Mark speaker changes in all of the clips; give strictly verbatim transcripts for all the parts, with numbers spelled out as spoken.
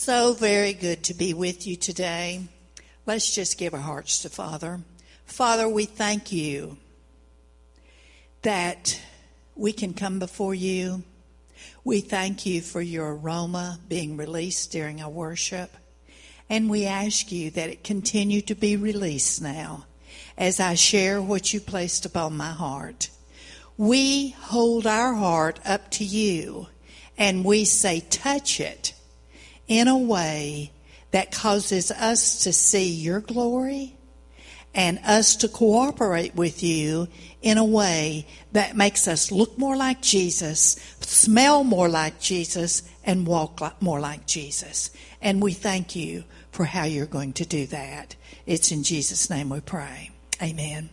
Speaker 1: so very good to be with you today. Let's just give our hearts to Father. Father, we thank you that we can come before you. We thank you for your aroma being released during our worship. And we ask you that it continue to be released now as I share what you placed upon my heart. We hold our heart up to you and we say, touch it in a way that causes us to see your glory and us to cooperate with you in a way that makes us look more like Jesus, smell more like Jesus, and walk like, more like Jesus. And we thank you for how you're going to do that. It's in Jesus' name we pray. Amen.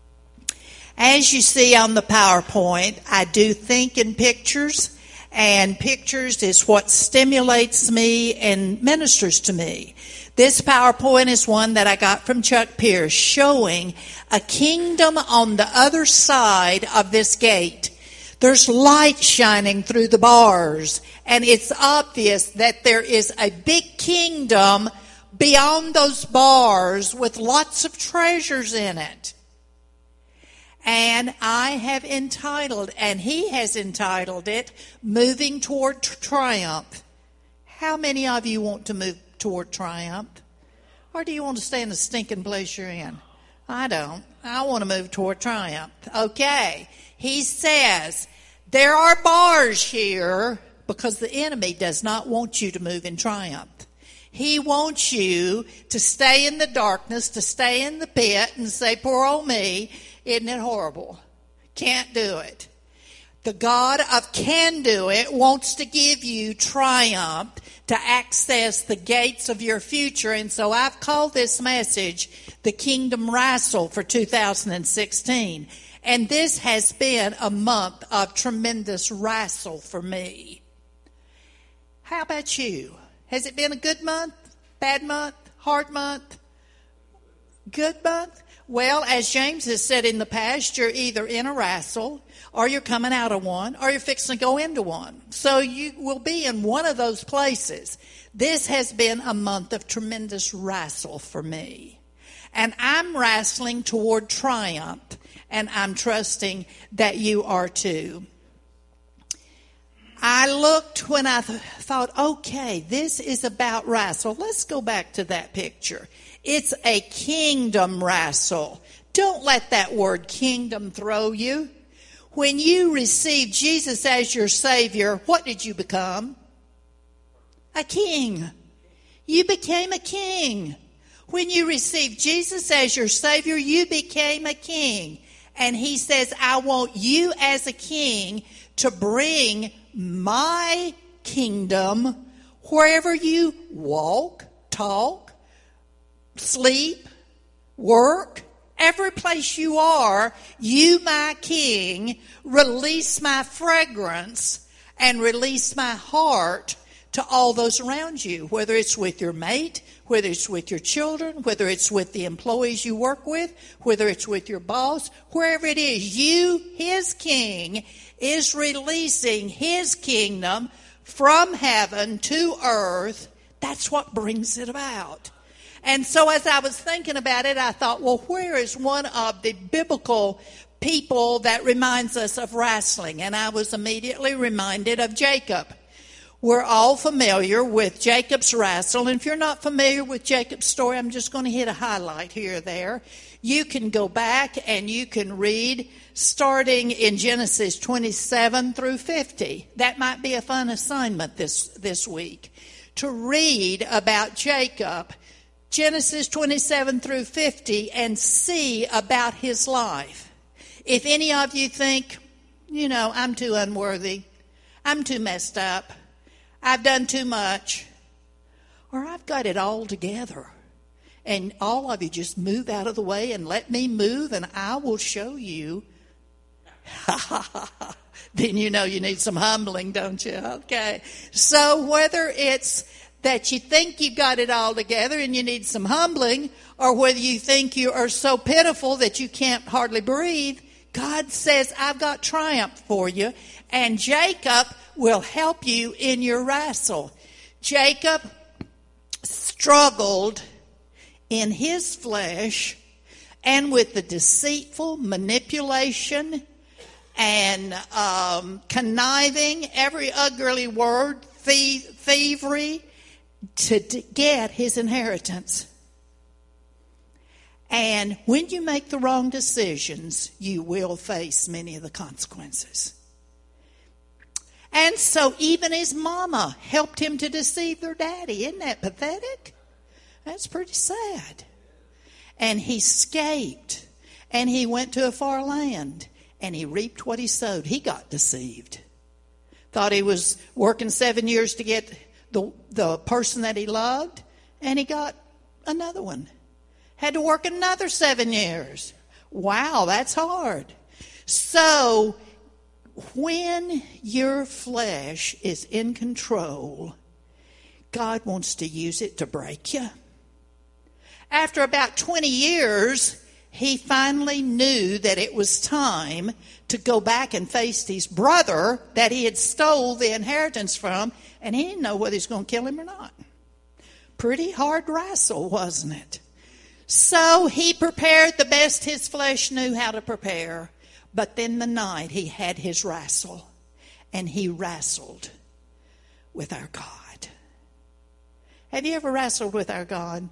Speaker 1: As you see on the PowerPoint, I do think in pictures. And pictures is what stimulates me and ministers to me. This PowerPoint is one that I got from Chuck Pierce showing a kingdom on the other side of this gate. There's light shining through the bars, and it's obvious that there is a big kingdom beyond those bars with lots of treasures in it. And I have entitled, and he has entitled it, Moving Toward Triumph. How many of you want to move toward triumph? Or do you want to stay in the stinking place you're in? I don't. I want to move toward triumph. Okay. He says, there are bars here because the enemy does not want you to move in triumph. He wants you to stay in the darkness, to stay in the pit and say, poor old me. Isn't it horrible? Can't do it. The God of can do it wants to give you triumph to access the gates of your future. And so I've called this message the Kingdom Wrestle for two thousand sixteen. And this has been a month of tremendous wrestle for me. How about you? Has it been a good month? Bad month? Hard month? Good month? Well, as James has said in the past, you're either in a wrestle, or you're coming out of one, or you're fixing to go into one. So you will be in one of those places. This has been a month of tremendous wrestle for me. And I'm wrestling toward triumph, and I'm trusting that you are too. I looked when I th- thought, okay, this is about wrestle. Let's go back to that picture. It's a kingdom wrestle. Don't let that word kingdom throw you. When you received Jesus as your Savior, what did you become? A king. You became a king. When you received Jesus as your Savior, you became a king. And he says, I want you as a king to bring my kingdom wherever you walk, talk, sleep, work, every place you are, you, my king, release my fragrance and release my heart to all those around you, whether it's with your mate, whether it's with your children, whether it's with the employees you work with, whether it's with your boss, wherever it is, you, his king, is releasing his kingdom from heaven to earth. That's what brings it about. And so as I was thinking about it, I thought, well, where is one of the biblical people that reminds us of wrestling? And I was immediately reminded of Jacob. We're all familiar with Jacob's wrestle. And if you're not familiar with Jacob's story, I'm just going to hit a highlight here or there. You can go back and you can read starting in Genesis twenty-seven through fifty. That might be a fun assignment this, this week, to read about Jacob, Genesis twenty-seven through fifty, and see about his life. If any of you think, you know, I'm too unworthy, I'm too messed up, I've done too much, or I've got it all together, and all of you just move out of the way and let me move and I will show you, then you know you need some humbling, don't you? Okay. So whether it's that you think you've got it all together and you need some humbling, or whether you think you are so pitiful that you can't hardly breathe, God says, I've got triumph for you, and Jacob will help you in your wrestle. Jacob struggled in his flesh and with the deceitful manipulation and um, conniving, every ugly word, thie- thievery, to, to get his inheritance. And when you make the wrong decisions, you will face many of the consequences. And so even his mama helped him to deceive their daddy. Isn't that pathetic? That's pretty sad. And he escaped, and he went to a far land, and he reaped what he sowed. He got deceived. Thought he was working seven years to get the, the person that he loved, and he got another one. Had to work another seven years. Wow, that's hard. So when your flesh is in control, God wants to use it to break you. After about twenty years, he finally knew that it was time to go back and face his brother that he had stole the inheritance from, and he didn't know whether he was going to kill him or not. Pretty hard wrestle, wasn't it? So he prepared the best his flesh knew how to prepare. But then the night he had his wrestle, and he wrestled with our God. Have you ever wrestled with our God?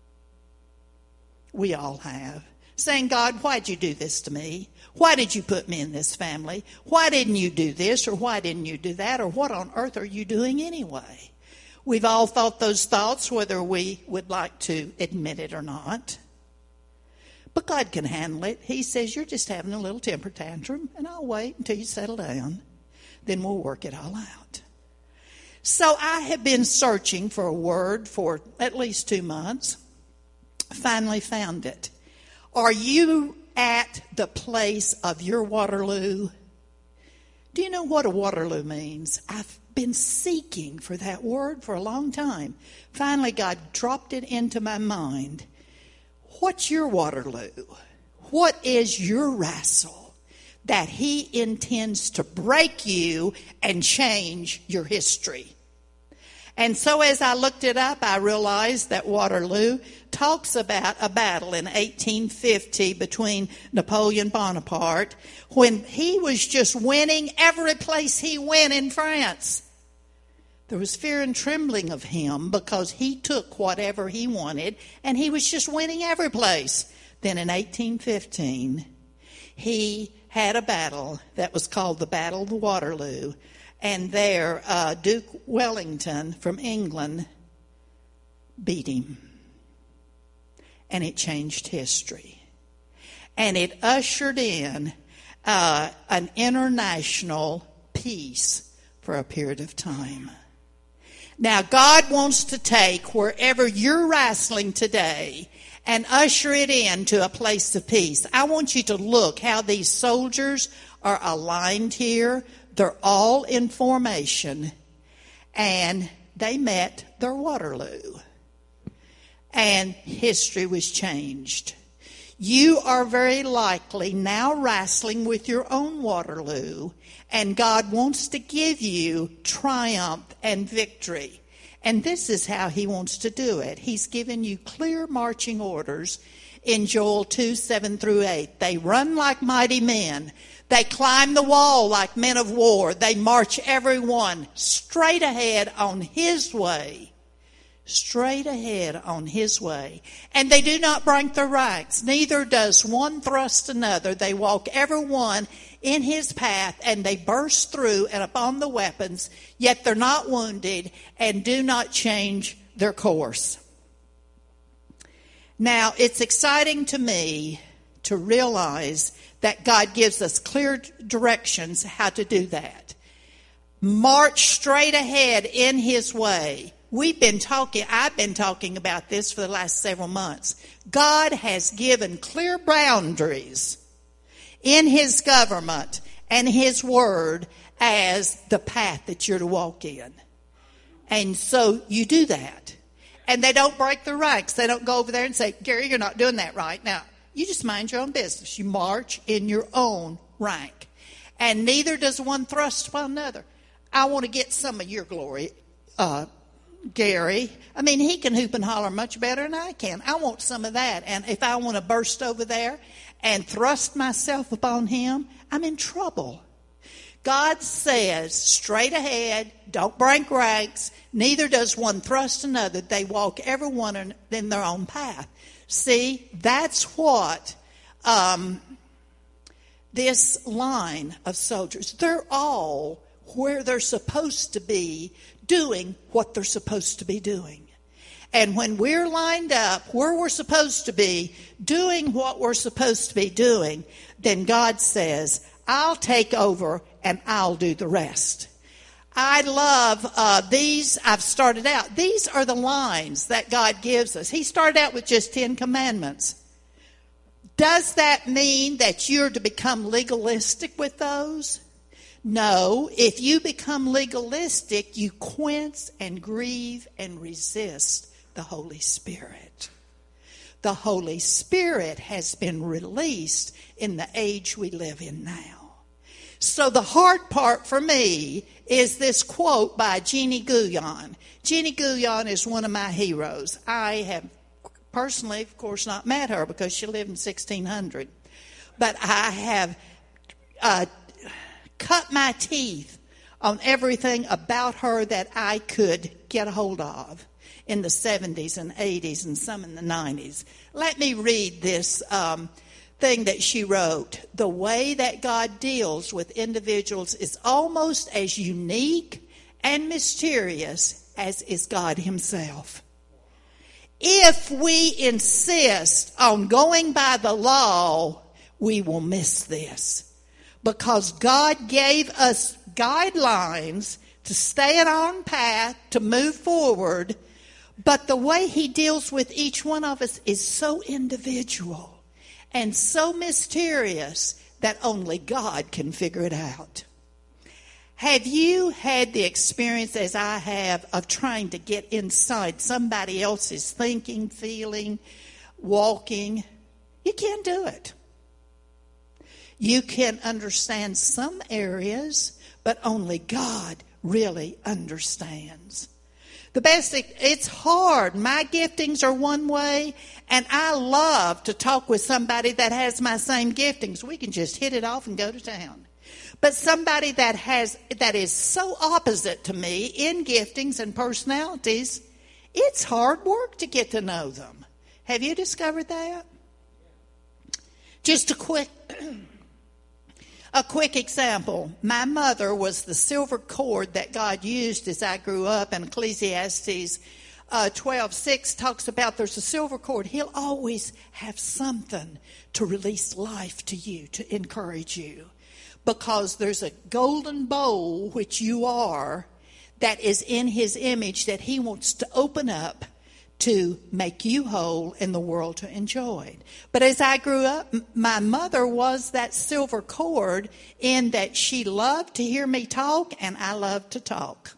Speaker 1: We all have. Saying, God, why'd you do this to me? Why did you put me in this family? Why didn't you do this, or why didn't you do that, or what on earth are you doing anyway? We've all thought those thoughts, whether we would like to admit it or not. But God can handle it. He says, you're just having a little temper tantrum, and I'll wait until you settle down. Then we'll work it all out. So I have been searching for a word for at least two months. Finally found it. Are you at the place of your Waterloo? Do you know what a Waterloo means? I've been seeking for that word for a long time. Finally, God dropped it into my mind. What's your Waterloo? What is your wrestle that he intends to break you and change your history? And so as I looked it up, I realized that Waterloo talks about a battle in eighteen fifty between Napoleon Bonaparte when he was just winning every place he went in France. There was fear and trembling of him because he took whatever he wanted and he was just winning every place. Then in eighteen fifteen, he had a battle that was called the Battle of Waterloo. And there, uh, Duke Wellington from England beat him. And it changed history. And it ushered in uh, an international peace for a period of time. Now, God wants to take wherever you're wrestling today and usher it into a place of peace. I want you to look how these soldiers are aligned here. They're all in formation, and they met their Waterloo, and history was changed. You are very likely now wrestling with your own Waterloo, and God wants to give you triumph and victory. And this is how he wants to do it. He's given you clear marching orders in Joel two, seven through eight. They run like mighty men. They climb the wall like men of war. They march everyone straight ahead on his way. Straight ahead on his way. And they do not break their ranks. Neither does one thrust another. They walk every one in his path, and they burst through and upon the weapons, yet they're not wounded and do not change their course. Now, it's exciting to me to realize that God gives us clear directions how to do that. March straight ahead in his way. We've been talking, I've been talking about this for the last several months. God has given clear boundaries in his government and his word as the path that you're to walk in. And so you do that. And they don't break the ranks. They don't go over there and say, Gary, you're not doing that right. Now, you just mind your own business. You march in your own rank. And neither does one thrust upon another. I want to get some of your glory. Uh, Gary. I mean, he can hoop and holler much better than I can. I want some of that. And if I want to burst over there and thrust myself upon him, I'm in trouble. God says, straight ahead, don't break ranks, neither does one thrust another. They walk every one in their own path. See, that's what um, this line of soldiers, they're all where they're supposed to be, doing what they're supposed to be doing. And when we're lined up where we're supposed to be, doing what we're supposed to be doing, then God says, I'll take over and I'll do the rest. I love uh, these. I've started out. These are the lines that God gives us. He started out with just Ten Commandments. Does that mean that you're to become legalistic with those? No. If you become legalistic, you quench and grieve and resist the Holy Spirit. The Holy Spirit has been released in the age we live in now. So the hard part for me is this quote by Jeannie Guyon. Jeannie Guyon is one of my heroes. I have personally, of course, not met her because she lived in sixteen hundred. But I have uh, cut my teeth on everything about her that I could get a hold of in the seventies and eighties and some in the nineties. Let me read this um thing that she wrote. The way that God deals with individuals is almost as unique and mysterious as is God himself. If we insist on going by the law, we will miss this. Because God gave us guidelines to stay on our own path, to move forward, but the way he deals with each one of us is so individual and so mysterious that only God can figure it out. Have you had the experience, as I have, of trying to get inside somebody else's thinking, feeling, walking? You can't do it. You can understand some areas, but only God really understands. The best, it's hard. My giftings are one way, and I love to talk with somebody that has my same giftings. We can just hit it off and go to town. But somebody that has, that is so opposite to me in giftings and personalities, it's hard work to get to know them. Have you discovered that? Just a quick... A quick example. My mother was the silver cord that God used as I grew up, and Ecclesiastes uh, twelve six talks about there's a silver cord. He'll always have something to release life to you, to encourage you. Because there's a golden bowl, which you are, that is in his image that he wants to open up to make you whole and the world to enjoy. But as I grew up, my mother was that silver cord in that she loved to hear me talk and I loved to talk.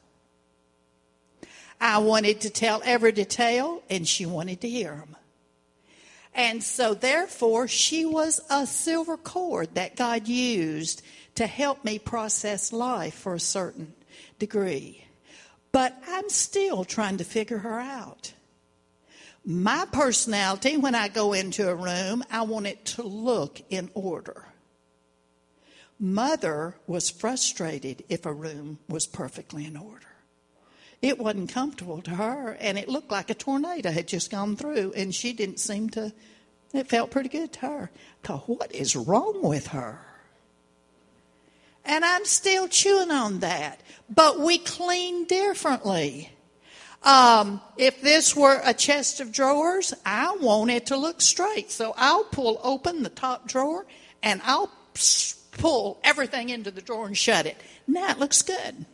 Speaker 1: I wanted to tell every detail and she wanted to hear them. And so therefore, she was a silver cord that God used to help me process life for a certain degree. But I'm still trying to figure her out. My personality, when I go into a room, I want it to look in order. Mother was frustrated if a room was perfectly in order. It wasn't comfortable to her, and it looked like a tornado had just gone through, and she didn't seem to, it felt pretty good to her. I thought, what is wrong with her? And I'm still chewing on that. But we clean differently. Um, if this were a chest of drawers, I want it to look straight. So I'll pull open the top drawer and I'll pull everything into the drawer and shut it. Now it looks good.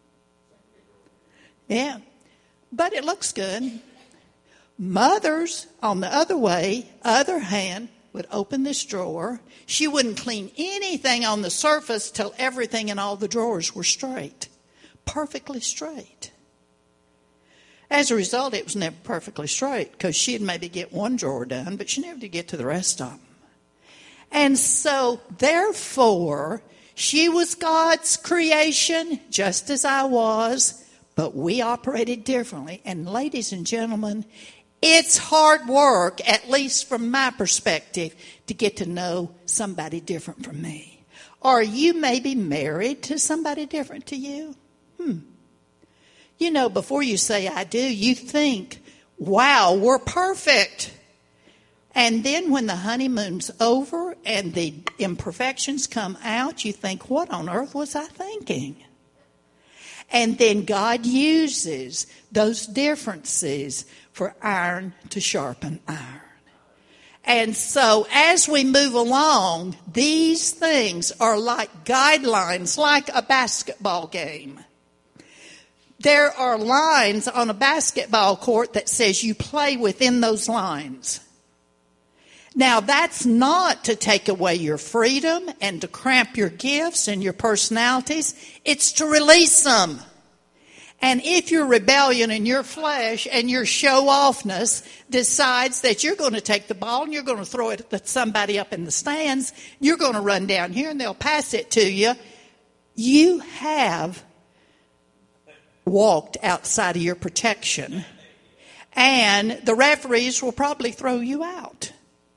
Speaker 1: Yeah, but it looks good. Mothers, on the other way, other hand, would open this drawer. She wouldn't clean anything on the surface till everything in all the drawers were straight, perfectly straight. As a result, it was never perfectly straight because she'd maybe get one drawer done, but she never did get to the rest of them. And so, therefore, she was God's creation, just as I was, but we operated differently. And ladies and gentlemen, it's hard work, at least from my perspective, to get to know somebody different from me. Or you may be married to somebody different to you. Hmm. You know, before you say I do, you think, wow, we're perfect. And then when the honeymoon's over and the imperfections come out, you think, what on earth was I thinking? And then God uses those differences for iron to sharpen iron. And so as we move along, these things are like guidelines, like a basketball game. There are lines on a basketball court that says you play within those lines. Now, that's not to take away your freedom and to cramp your gifts and your personalities. It's to release them. And if your rebellion and your flesh and your show-offness decides that you're going to take the ball and you're going to throw it at somebody up in the stands, you're going to run down here and they'll pass it to you, you have walked outside of your protection. And the referees will probably throw you out.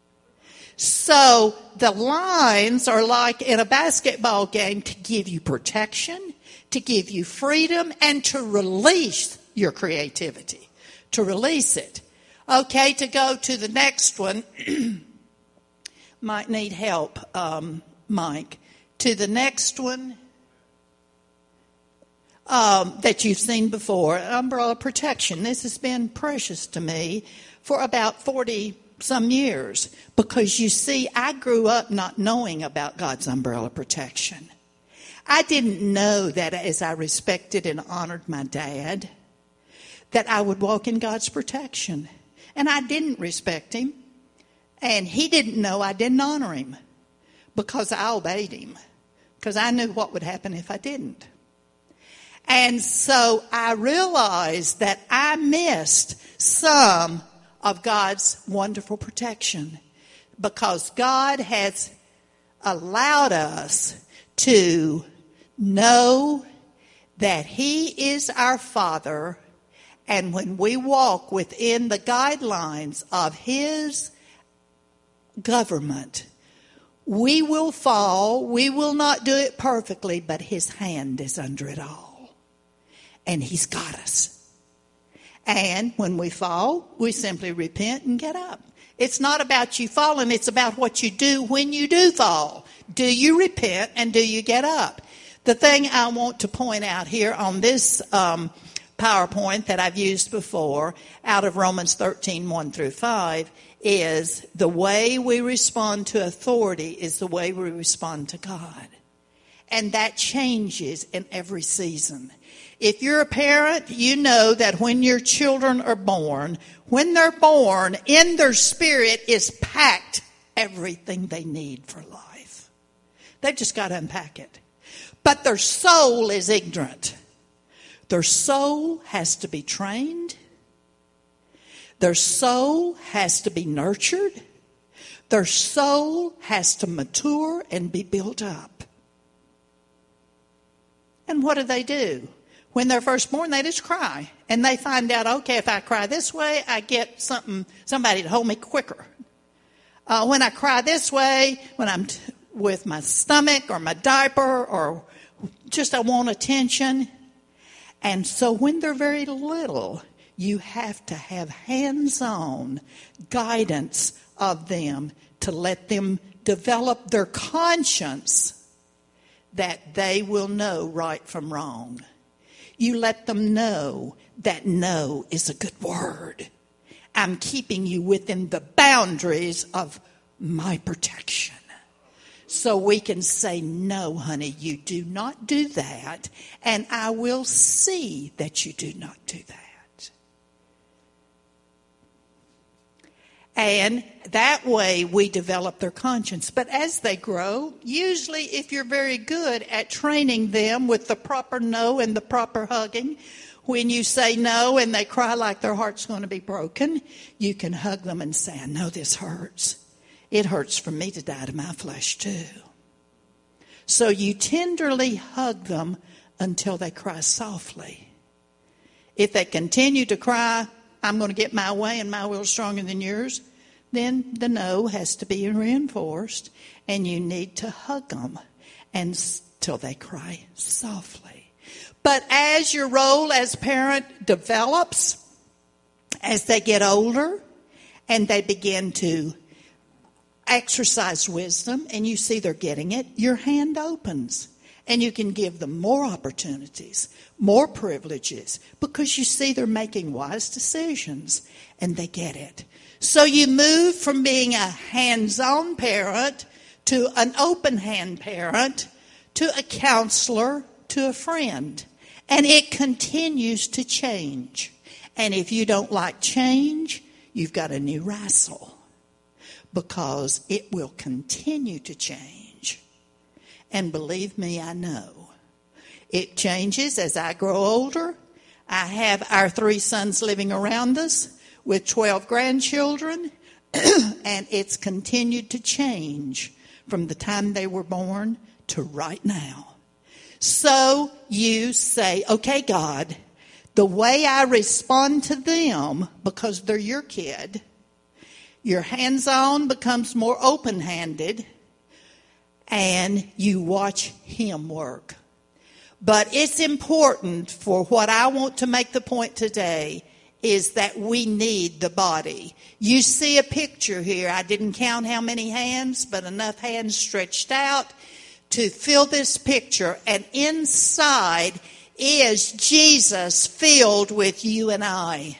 Speaker 1: So the lines are like in a basketball game to give you protection, to give you freedom, and to release your creativity, to release it. Okay, to go to the next one, might need help, um, Mike. To the next one um, that you've seen before, umbrella protection. This has been precious to me for about forty some years, because you see, I grew up not knowing about God's umbrella protection. I didn't know that as I respected and honored my dad, that I would walk in God's protection. And I didn't respect him. And he didn't know I didn't honor him, because I obeyed him, because I knew what would happen if I didn't. And so I realized that I missed some of God's wonderful protection, because God has allowed us to know that He is our Father, and when we walk within the guidelines of His government, we will fall. We will not do it perfectly, but His hand is under it all, and He's got us. And when we fall, we simply repent and get up. It's not about you falling. It's about what you do when you do fall. Do you repent and do you get up? The thing I want to point out here on this um, PowerPoint that I've used before out of Romans thirteen, one through five is the way we respond to authority is the way we respond to God. And that changes in every season. If you're a parent, you know that when your children are born, when they're born, in their spirit is packed everything they need for life. They've just got to unpack it. But their soul is ignorant. Their soul has to be trained. Their soul has to be nurtured. Their soul has to mature and be built up. And what do they do? When they're first born, they just cry. And they find out, okay, if I cry this way, I get something, somebody to hold me quicker. Uh, when I cry this way, when I'm t- with my stomach or my diaper or just I want attention. And so when they're very little, you have to have hands-on guidance of them to let them develop their conscience that they will know right from wrong. You let them know that no is a good word. I'm keeping you within the boundaries of my protection. So we can say, no, honey, you do not do that. And I will see that you do not do that. And that way we develop their conscience. But as they grow, usually if you're very good at training them with the proper no and the proper hugging, when you say no and they cry like their heart's going to be broken, you can hug them and say, I know this hurts. It hurts for me to die to my flesh too. So you tenderly hug them until they cry softly. If they continue to cry, I'm going to get my way and my will is stronger than yours, then the no has to be reinforced, and you need to hug them until they cry softly. But as your role as parent develops, as they get older and they begin to exercise wisdom and you see they're getting it, your hand opens and you can give them more opportunities, more privileges, because you see they're making wise decisions and they get it. So you move from being a hands-on parent to an open-hand parent to a counselor to a friend. And it continues to change. And if you don't like change, you've got a new wrestle, because it will continue to change. And believe me, I know. It changes as I grow older. I have our three sons living around us with twelve grandchildren, and it's continued to change from the time they were born to right now. So you say, okay, God, the way I respond to them, because they're your kid, your hands-on becomes more open-handed, and you watch him work. But it's important, for what I want to make the point today is that we need the body. You see a picture here. I didn't count how many hands, but enough hands stretched out to fill this picture. And inside is Jesus filled with you and I.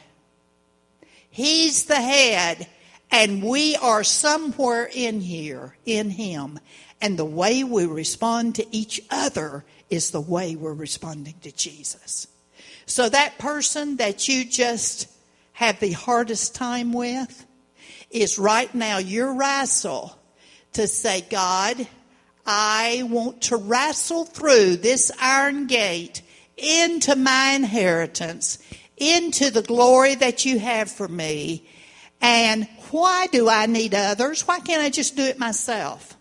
Speaker 1: He's the head, and we are somewhere in here, in him. And the way we respond to each other is the way we're responding to Jesus. So that person that you just have the hardest time with is right now your wrestle to say, God, I want to wrestle through this iron gate into my inheritance, into the glory that you have for me. And why do I need others? Why can't I just do it myself?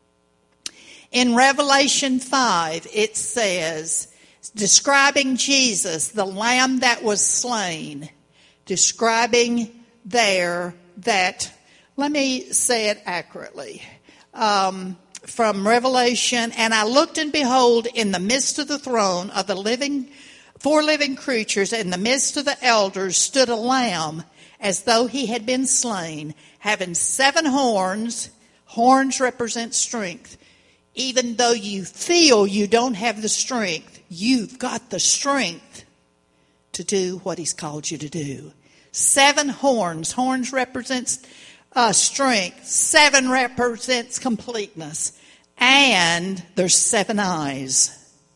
Speaker 1: In Revelation five, it says, describing Jesus, the Lamb that was slain, describing there that, let me say it accurately, um, from Revelation, and I looked and behold, in the midst of the throne of the living, four living creatures, in the midst of the elders stood a Lamb, as though he had been slain, having seven horns. Horns represent strength. Even though you feel you don't have the strength, you've got the strength to do what he's called you to do. Seven horns. Horns represents uh, strength. Seven represents completeness. And there's seven eyes.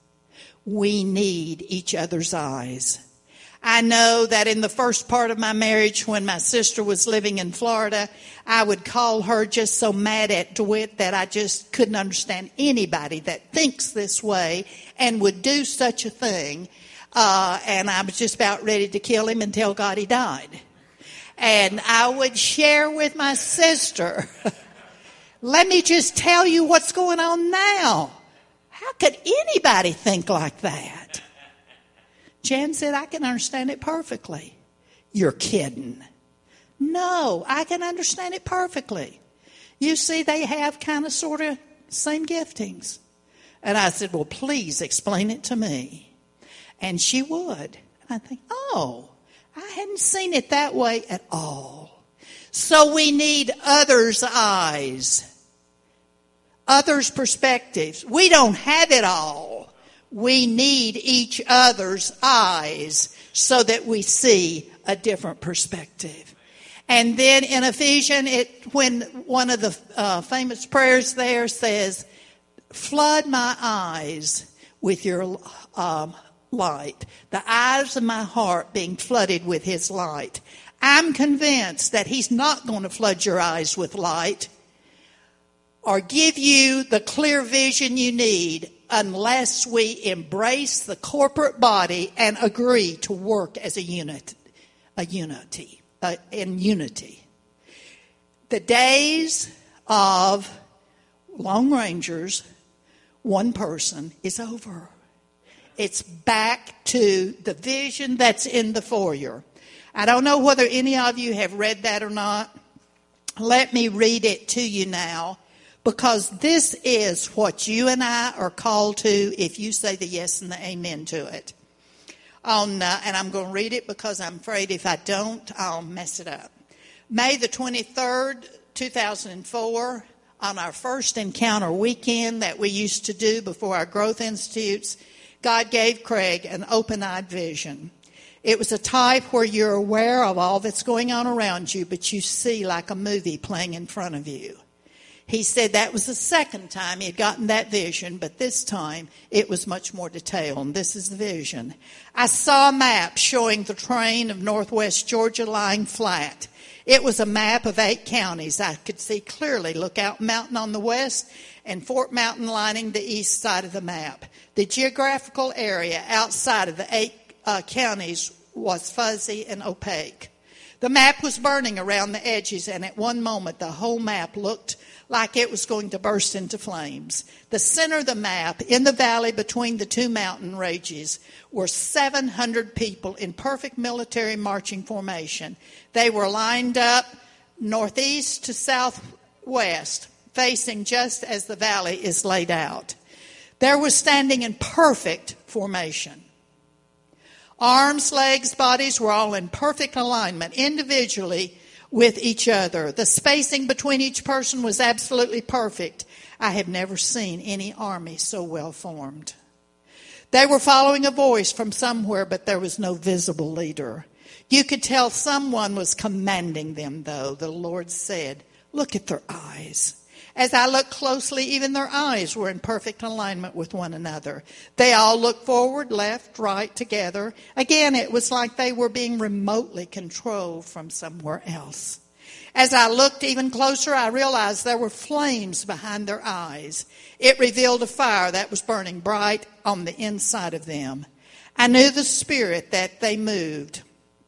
Speaker 1: We need each other's eyes. I know that in the first part of my marriage, when my sister was living in Florida, I would call her just so mad at DeWitt that I just couldn't understand anybody that thinks this way and would do such a thing. Uh, and I was just about ready to kill him and tell God he died. And I would share with my sister, let me just tell you what's going on now. How could anybody think like that? Jan said, I can understand it perfectly. You're kidding. No, I can understand it perfectly. You see, they have kind of sort of same giftings. And I said, well, please explain it to me. And she would. And I think, oh, I hadn't seen it that way at all. So we need others' eyes, others' perspectives. We don't have it all. We need each other's eyes so that we see a different perspective. And then in Ephesians, it, when one of the uh, famous prayers there says, flood my eyes with your um, light. The eyes of my heart being flooded with his light. I'm convinced that he's not going to flood your eyes with light or give you the clear vision you need unless we embrace the corporate body and agree to work as a unit, a unity, uh, in unity. The days of Lone Rangers, one person, is over. It's back to the vision that's in the foyer. I don't know whether any of you have read that or not. Let me read it to you now, because this is what you and I are called to if you say the yes and the amen to it. On, uh, and I'm going to read it because I'm afraid if I don't, I'll mess it up. May the twenty-third, two thousand four, on our first encounter weekend that we used to do before our growth institutes, God gave Craig an open-eyed vision. It was a type where you're aware of all that's going on around you, but you see like a movie playing in front of you. He said that was the second time he had gotten that vision, but this time it was much more detailed. And this is the vision. I saw a map showing the terrain of northwest Georgia lying flat. It was a map of eight counties. I could see clearly Lookout Mountain on the west and Fort Mountain lining the east side of the map. The geographical area outside of the eight Uh, counties was fuzzy and opaque. The map was burning around the edges, and at one moment the whole map looked like it was going to burst into flames. The center of the map, in the valley between the two mountain ranges, were seven hundred people in perfect military marching formation. They were lined up northeast to southwest, facing just as the valley is laid out. They were standing in perfect formation. Arms, legs, bodies were all in perfect alignment, individually with each other. The spacing between each person was absolutely perfect. I have never seen any army so well formed. They were following a voice from somewhere, but there was no visible leader. You could tell someone was commanding them, though. The Lord said, "Look at their eyes." As I looked closely, even their eyes were in perfect alignment with one another. They all looked forward, left, right, together. Again, it was like they were being remotely controlled from somewhere else. As I looked even closer, I realized there were flames behind their eyes. It revealed a fire that was burning bright on the inside of them. I knew the spirit that they moved.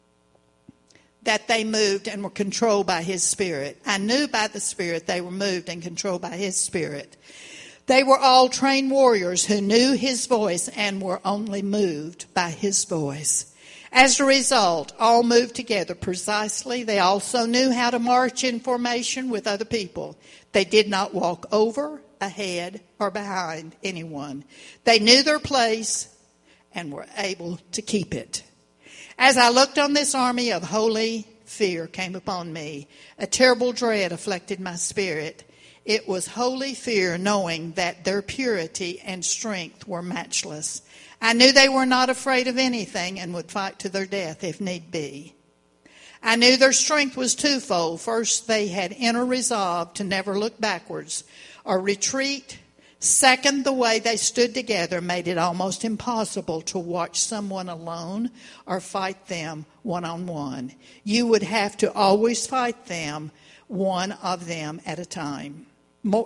Speaker 1: that they moved and were controlled by his Spirit. I knew by the Spirit they were moved and controlled by his Spirit. They were all trained warriors who knew his voice and were only moved by his voice. As a result, all moved together precisely. They also knew how to march in formation with other people. They did not walk over, ahead, or behind anyone. They knew their place and were able to keep it. As I looked on this army of holy, fear came upon me. A terrible dread afflicted my spirit. It was holy fear, knowing that their purity and strength were matchless. I knew they were not afraid of anything and would fight to their death if need be. I knew their strength was twofold. First, they had inner resolve to never look backwards or retreat. Second, the way they stood together made it almost impossible to watch someone alone or fight them one-on-one. You would have to always fight them, one of them at a time. More,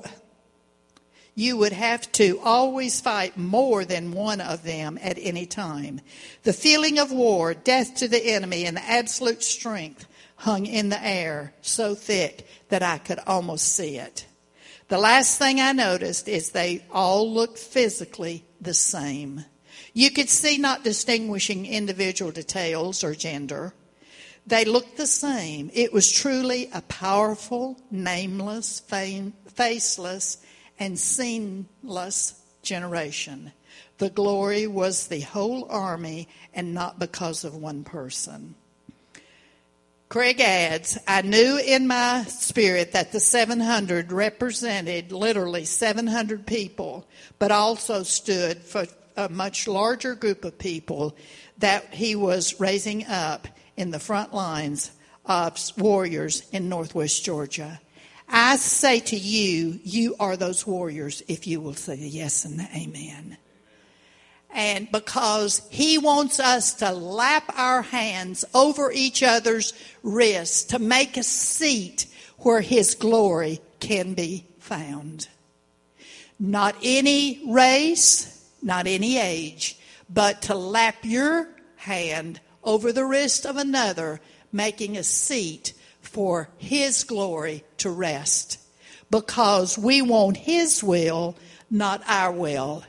Speaker 1: you would have to always fight more than one of them at any time. The feeling of war, death to the enemy, and the absolute strength hung in the air so thick that I could almost see it. The last thing I noticed is they all looked physically the same. You could see not distinguishing individual details or gender. They looked the same. It was truly a powerful, nameless, fame, faceless, and seenless generation. The glory was the whole army and not because of one person. Craig adds, I knew in my spirit that the seven hundred represented literally seven hundred people, but also stood for a much larger group of people that he was raising up in the front lines of warriors in northwest Georgia. I say to you, you are those warriors if you will say the yes and the amen. And because he wants us to lap our hands over each other's wrists to make a seat where his glory can be found. Not any race, not any age, but to lap your hand over the wrist of another, making a seat for his glory to rest. Because we want his will, not our will.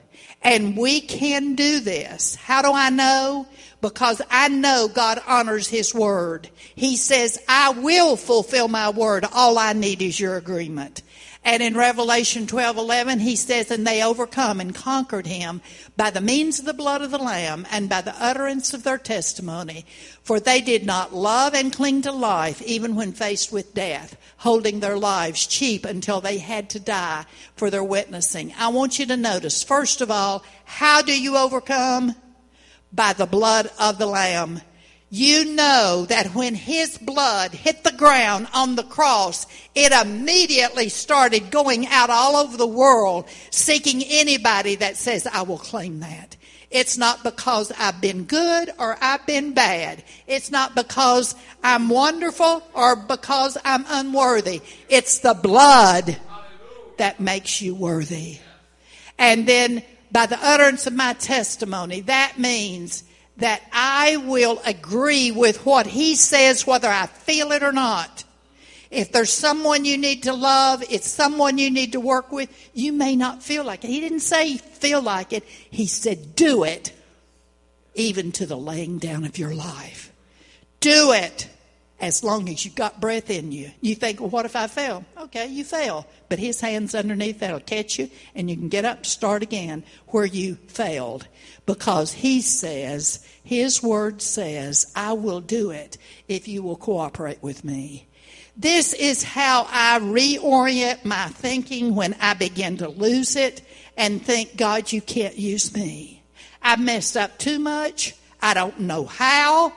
Speaker 1: And we can do this. How do I know? Because I know God honors His word. He says, I will fulfill my word. All I need is your agreement. And in Revelation twelve eleven, He says, and they overcome and conquered Him by the means of the blood of the Lamb and by the utterance of their testimony. For they did not love and cling to life, even when faced with death, holding their lives cheap until they had to die for their witnessing. I want you to notice, first of all, how do you overcome? By the blood of the Lamb. You know that when His blood hit the ground on the cross, it immediately started going out all over the world, seeking anybody that says, I will claim that. It's not because I've been good or I've been bad. It's not because I'm wonderful or because I'm unworthy. It's the blood that makes you worthy. And then by the utterance of my testimony, that means that I will agree with what He says, whether I feel it or not. If there's someone you need to love, it's someone you need to work with, you may not feel like it. He didn't say feel like it. He said do it, even to the laying down of your life. Do it as long as you've got breath in you. You think, well, what if I fail? Okay, you fail. But His hand's underneath that'll catch you, and you can get up and start again where you failed. Because He says, His word says, I will do it if you will cooperate with me. This is how I reorient my thinking when I begin to lose it and think, God, you can't use me. I've messed up too much. I don't know how.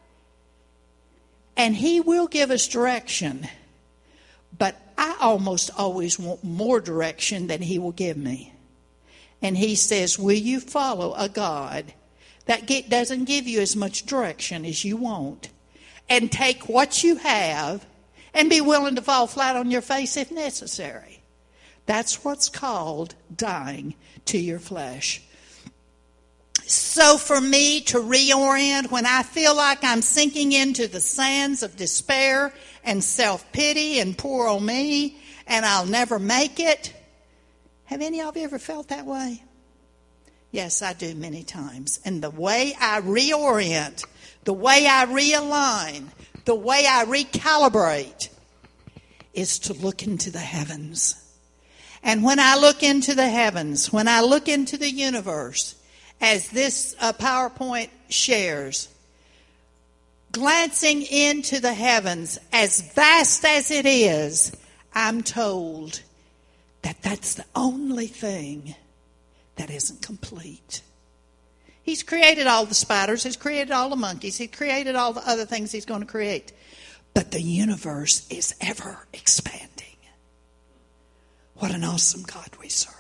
Speaker 1: And He will give us direction. But I almost always want more direction than He will give me. And He says, will you follow a God that get, doesn't give you as much direction as you want? And take what you have and be willing to fall flat on your face if necessary. That's what's called dying to your flesh. So for me to reorient when I feel like I'm sinking into the sands of despair and self-pity and poor old me and I'll never make it. Have any of you ever felt that way? Yes, I do many times. And the way I reorient, the way I realign, the way I recalibrate is to look into the heavens. And when I look into the heavens, when I look into the universe, as this uh, PowerPoint shares, glancing into the heavens, as vast as it is, I'm told that that's the only thing that isn't complete. He's created all the spiders. He's created all the monkeys. He created all the other things He's going to create. But the universe is ever expanding. What an awesome God we serve.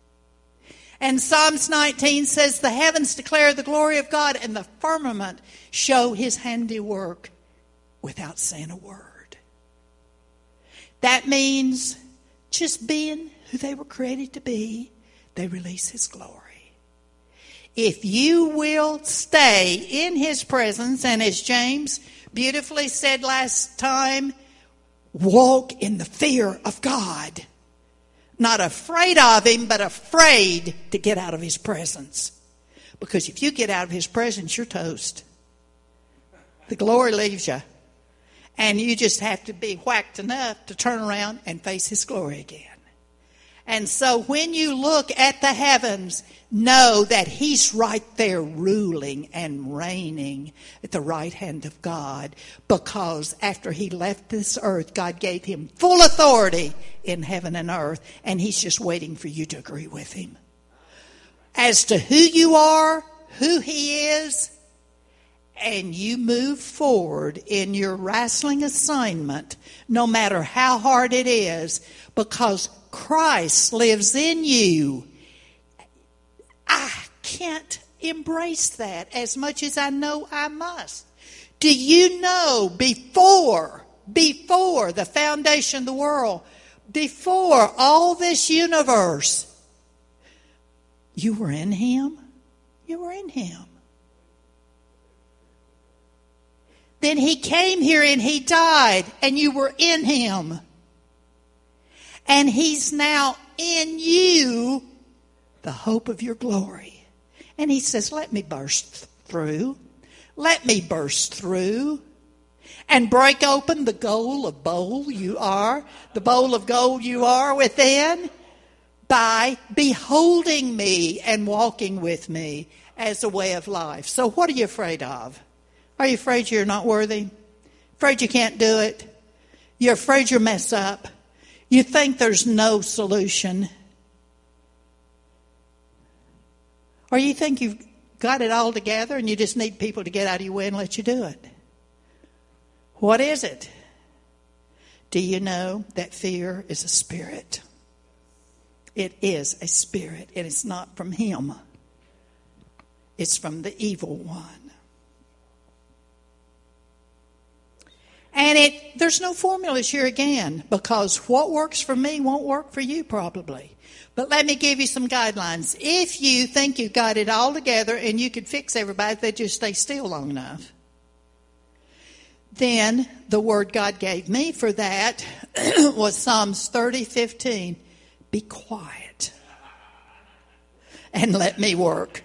Speaker 1: And Psalms nineteen says, the heavens declare the glory of God, and the firmament show His handiwork without saying a word. That means just being who they were created to be, they release His glory. If you will stay in His presence, and as James beautifully said last time, walk in the fear of God. Not afraid of Him, but afraid to get out of His presence. Because if you get out of His presence, you're toast. The glory leaves you. And you just have to be whacked enough to turn around and face His glory again. And so when you look at the heavens, know that He's right there ruling and reigning at the right hand of God. Because after He left this earth, God gave Him full authority in heaven and earth. And He's just waiting for you to agree with Him. As to who you are, who He is, and you move forward in your wrestling assignment, no matter how hard it is, because Christ lives in you. I can't embrace that as much as I know I must. Do you know before, before the foundation of the world, before all this universe, you were in Him? You were in Him. Then He came here and He died, and you were in Him. And He's now in you the hope of your glory. And he says, let me burst through. Let me burst through and break open the goal of bowl you are, the bowl of gold you are within, by beholding me and walking with me as a way of life. So what are you afraid of? Are you afraid you're not worthy? Afraid you can't do it? You're afraid you'll mess up? You think there's no solution? Or you think you've got it all together and you just need people to get out of your way and let you do it? What is it? Do you know that fear is a spirit? It is a spirit, and it's not from him. It's from the evil one. And it there's no formulas here again, because what works for me won't work for you probably. But let me give you some guidelines. If you think you've got it all together and you could fix everybody if they just stay still long enough, then the word God gave me for that was Psalms thirty fifteen. Be quiet and let me work.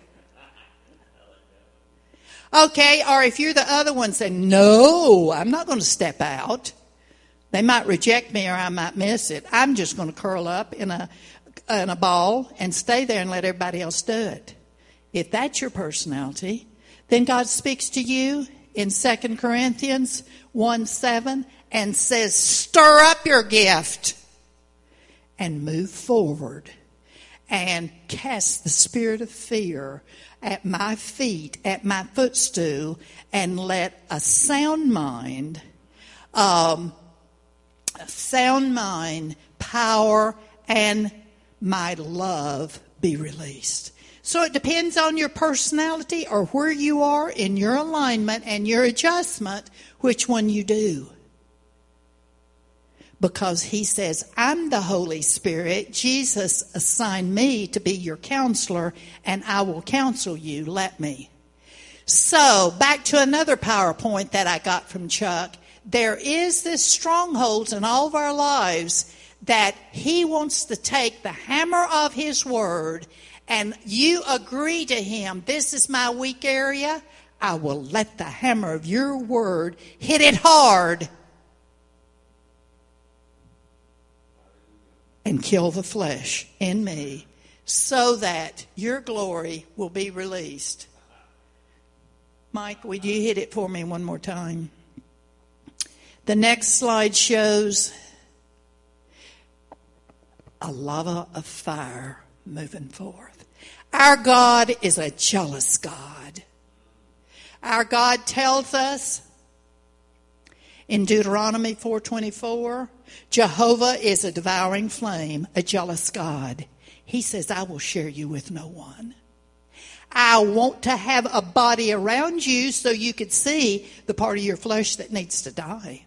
Speaker 1: Okay, or if you're the other one saying, no, I'm not going to step out. They might reject me or I might miss it. I'm just going to curl up in a in a ball and stay there and let everybody else do it. If that's your personality, then God speaks to you in Second Corinthians one seven and says, stir up your gift and move forward and cast the spirit of fear at my feet, at my footstool, and let a sound mind, um, a sound mind, power, and my love be released. So it depends on your personality or where you are in your alignment and your adjustment, which one you do. Because he says, I'm the Holy Spirit. Jesus assigned me to be your counselor, and I will counsel you. Let me. So, back to another PowerPoint that I got from Chuck. There is this strongholds in all of our lives that he wants to take the hammer of his word, and you agree to him, this is my weak area. I will let the hammer of your word hit it hard and kill the flesh in me so that your glory will be released. Mike, would you hit it for me one more time? The next slide shows a lava of fire moving forth. Our God is a jealous God. Our God tells us in Deuteronomy four twenty-four, Jehovah is a devouring flame, a jealous God. He says, I will share you with no one. I want to have a body around you so you could see the part of your flesh that needs to die.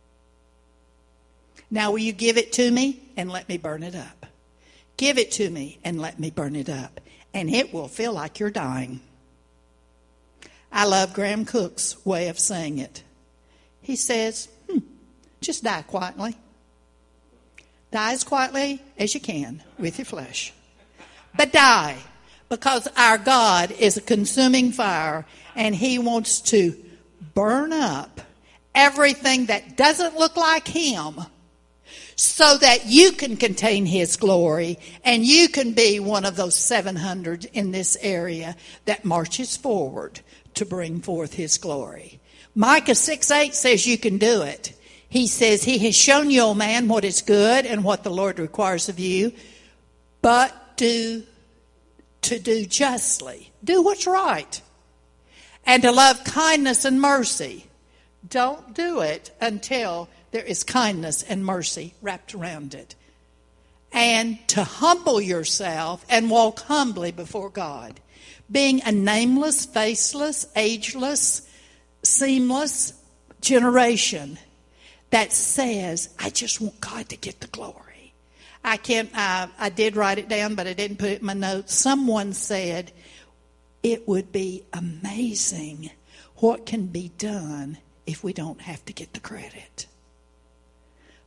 Speaker 1: Now will you give it to me and let me burn it up? Give it to me and let me burn it up. And it will feel like you're dying. I love Graham Cook's way of saying it. He says, hmm, just die quietly. Die as quietly as you can with your flesh. But die, because our God is a consuming fire, and he wants to burn up everything that doesn't look like him so that you can contain his glory and you can be one of those seven hundred in this area that marches forward to bring forth his glory. Micah six eight says you can do it. He says, he has shown you, O man, what is good and what the Lord requires of you, but do to do justly. Do what's right. And to love kindness and mercy. Don't do it until there is kindness and mercy wrapped around it. And to humble yourself and walk humbly before God. Being a nameless, faceless, ageless, seamless generation that says, I just want God to get the glory. I can't, I, I did write it down, but I didn't put it in my notes. Someone said, it would be amazing what can be done if we don't have to get the credit.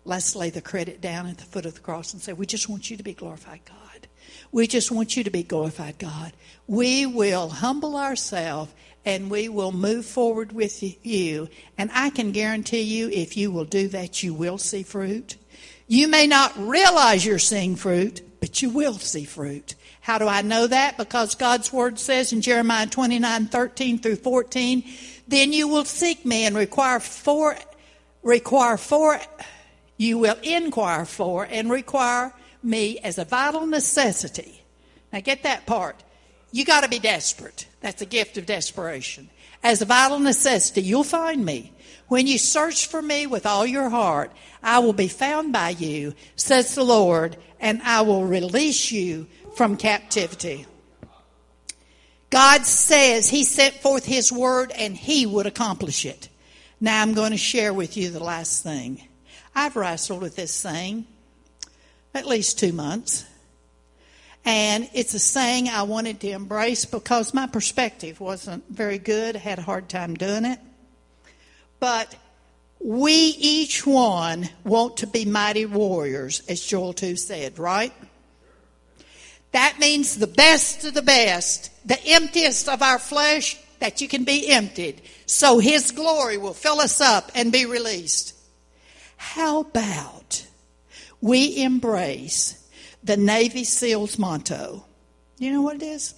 Speaker 1: let's lay the credit down at the foot of the cross and say, we just want you to be glorified, God. We just want you to be glorified, God. We will humble ourselves and we will move forward with you. And I can guarantee you, if you will do that, you will see fruit. You may not realize you're seeing fruit, but you will see fruit. How do I know that? Because God's word says in Jeremiah twenty-nine, thirteen through fourteen, then you will seek me and require for, require for, you will inquire for and require me as a vital necessity. Now get that part. You got to be desperate. That's a gift of desperation. As a vital necessity, you'll find me. When you search for me with all your heart, I will be found by you, says the Lord, and I will release you from captivity. God says he sent forth his word and he would accomplish it. Now I'm going to share with you the last thing. I've wrestled with this thing at least two months. And it's a saying I wanted to embrace because my perspective wasn't very good. I had a hard time doing it. But we each one want to be mighty warriors, as Joel two said, right? That means the best of the best, the emptiest of our flesh, that you can be emptied, so his glory will fill us up and be released. How about we embrace the Navy SEALs motto? You know what it is?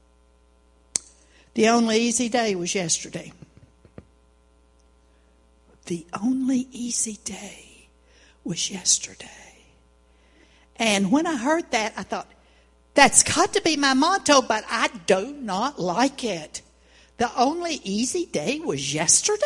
Speaker 1: The only easy day was yesterday. The only easy day was yesterday. And when I heard that, I thought, that's got to be my motto, but I do not like it. The only easy day was yesterday?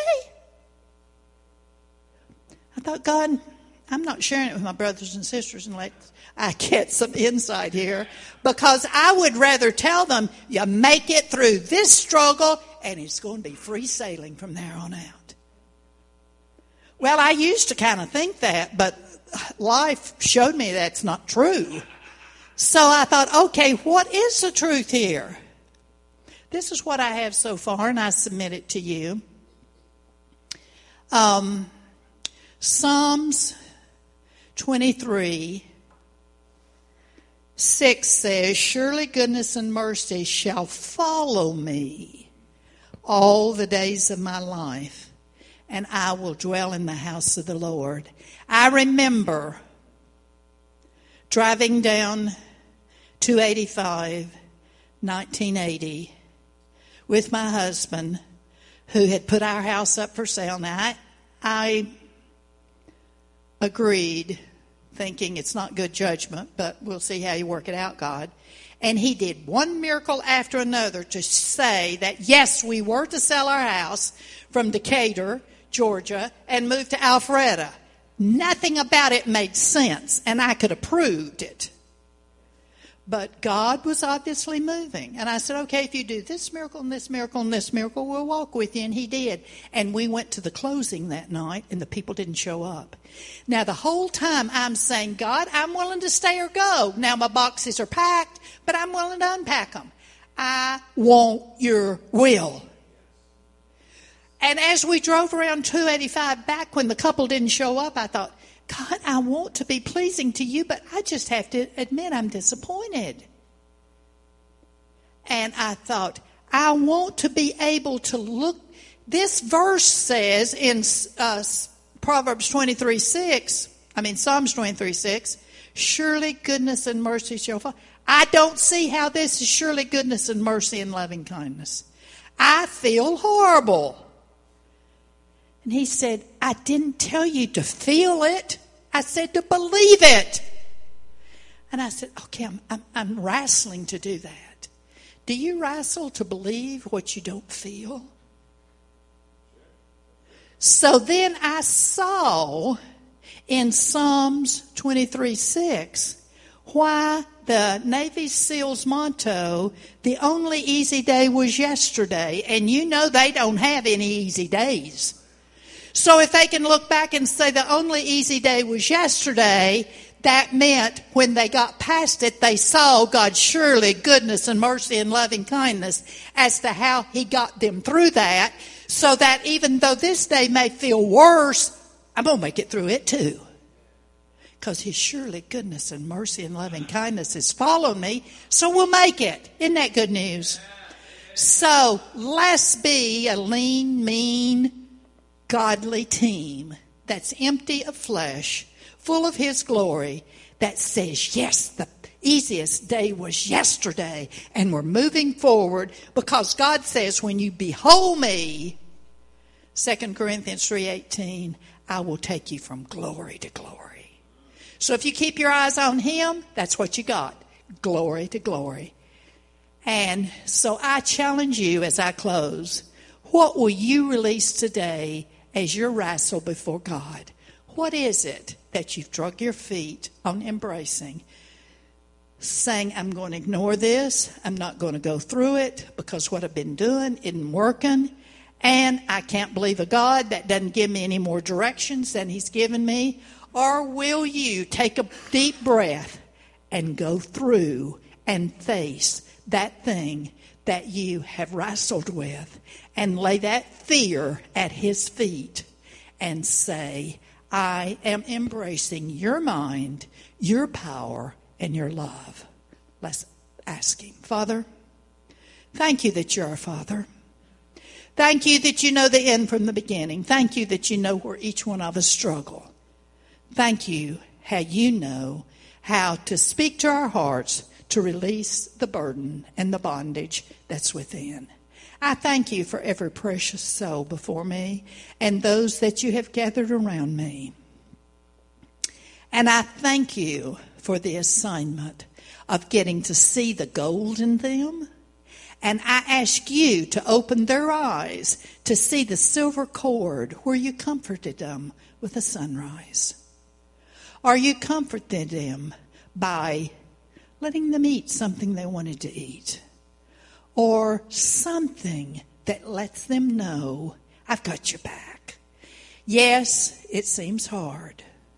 Speaker 1: I thought, God, I'm not sharing it with my brothers and sisters and let I get some insight here, because I would rather tell them, you make it through this struggle and it's going to be free sailing from there on out. Well, I used to kind of think that, but life showed me that's not true. So I thought, okay, what is the truth here? This is what I have so far, and I submit it to you. Um, Psalms twenty-three, six says, surely goodness and mercy shall follow me all the days of my life, and I will dwell in the house of the Lord. I remember driving down two eighty-five, nineteen eighty, with my husband, who had put our house up for sale. Now, I, I agreed, thinking it's not good judgment, but we'll see how you work it out, God. And he did one miracle after another to say that, yes, we were to sell our house from Decatur, Georgia, and move to Alpharetta. Nothing about it made sense, and I could have proved it. But God was obviously moving. And I said, okay, if you do this miracle and this miracle and this miracle, we'll walk with you. And he did. And we went to the closing that night, and the people didn't show up. Now, the whole time I'm saying, God, I'm willing to stay or go. Now, my boxes are packed, but I'm willing to unpack them. I want your will. And as we drove around two eighty-five back, when the couple didn't show up, I thought, God, I want to be pleasing to you, but I just have to admit I'm disappointed. And I thought, I want to be able to look. This verse says in uh, Proverbs twenty-three six, I mean Psalms twenty-three six, surely goodness and mercy shall follow. I don't see how this is surely goodness and mercy and loving kindness. I feel horrible. And he said, I didn't tell you to feel it. I said to believe it. And I said, okay, I'm, I'm, I'm wrestling to do that. Do you wrestle to believe what you don't feel? So then I saw in Psalms twenty-three six why the Navy SEALs motto, the only easy day was yesterday. And you know they don't have any easy days. So if they can look back and say the only easy day was yesterday, that meant when they got past it, they saw God's surely goodness and mercy and loving kindness as to how he got them through that, so that even though this day may feel worse, I'm going to make it through it too. because his surely goodness and mercy and loving kindness has followed me, so we'll make it. Isn't that good news? So let's be a lean, mean, godly team that's empty of flesh, full of his glory, that says, yes, the easiest day was yesterday, and we're moving forward because God says, when you behold me, Second Corinthians three eighteen, I will take you from glory to glory. So if you keep your eyes on him, that's what you got, glory to glory. And so I challenge you as I close, what will you release today as your wrestle before God? What is it that you've drug your feet on embracing? Saying, I'm going to ignore this. I'm not going to go through it because what I've been doing isn't working. And I can't believe a God that doesn't give me any more directions than he's given me. Or will you take a deep breath and go through and face that thing that you have wrestled with and lay that fear at his feet and say, I am embracing your mind, your power, and your love. Let's ask him. Father, thank you that you're our Father. Thank you that you know the end from the beginning. Thank you that you know where each one of us struggle. Thank you how you know how to speak to our hearts to release the burden and the bondage that's within. I thank you for every precious soul before me and those that you have gathered around me. And I thank you for the assignment of getting to see the gold in them. And I ask you to open their eyes to see the silver cord where you comforted them with the sunrise. Or you comforted them by letting them eat something they wanted to eat. Or something that lets them know, I've got your back. Yes, it seems hard.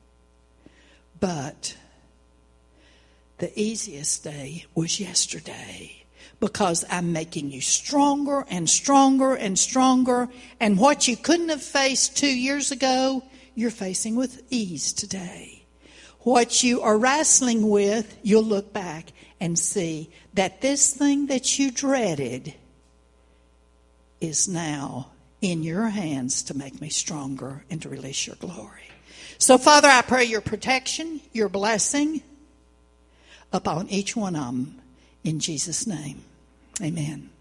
Speaker 1: But the easiest day was yesterday because I'm making you stronger and stronger and stronger. And what you couldn't have faced two years ago, you're facing with ease today. What you are wrestling with, you'll look back and see that this thing that you dreaded is now in your hands to make me stronger and to release your glory. So, Father, I pray your protection, your blessing upon each one of them in Jesus' name. Amen.